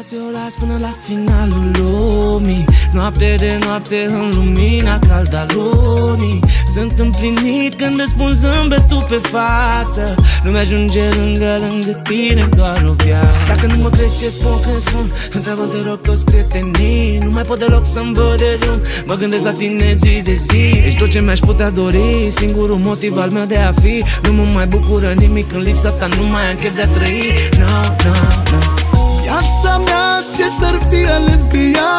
ți-o las până la finalul lumii. Noapte de noapte în lumina caldă a lunii. Sunt împlinit când îți pun zâmbetul pe față. Nu mi-ajunge lângă tine doar o viață. Dacă nu mă crezi ce spun când spun, întreabă te rog toți prietenii. Nu mai pot deloc să-mi văd de drum, mă gândesc la tine zi de zi. Ești tot ce mi-aș putea dori, singurul motiv al meu de a fi. Nu mă mai bucură nimic în lipsa ta, nu mai am chef de a trăi. No. Viața mea ce s-ar fi ales de ea.